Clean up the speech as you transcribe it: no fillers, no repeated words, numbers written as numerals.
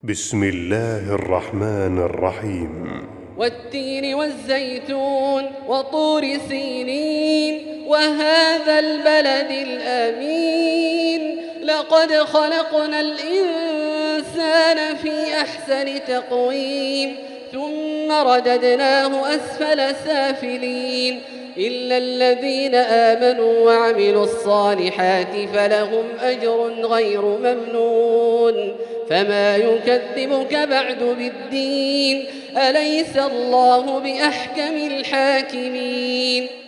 بسم الله الرحمن الرحيم. والتين والزيتون وطور سينين وهذا البلد الأمين لقد خلقنا الإنسان في أحسن تقويم ثم رددناه أسفل سافلين إلا الذين آمنوا وعملوا الصالحات فلهم أجر غير ممنون فما يكذبك بعد بالدين أليس الله بأحكم الحاكمين.